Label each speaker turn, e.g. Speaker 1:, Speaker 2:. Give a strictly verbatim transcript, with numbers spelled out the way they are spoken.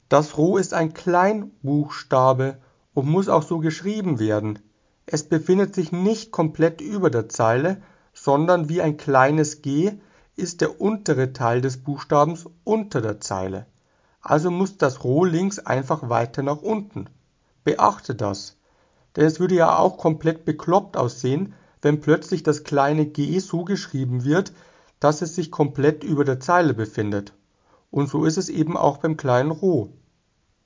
Speaker 1: Das Rho ist ein Kleinbuchstabe und muss auch so geschrieben werden. Es befindet sich nicht komplett über der Zeile, sondern wie ein kleines G ist der untere Teil des Buchstabens unter der Zeile. Also muss das Rho links einfach weiter nach unten. Beachte das, denn es würde ja auch komplett bekloppt aussehen, wenn plötzlich das kleine G so geschrieben wird, dass es sich komplett über der Zeile befindet. Und so ist es eben auch beim kleinen Rho.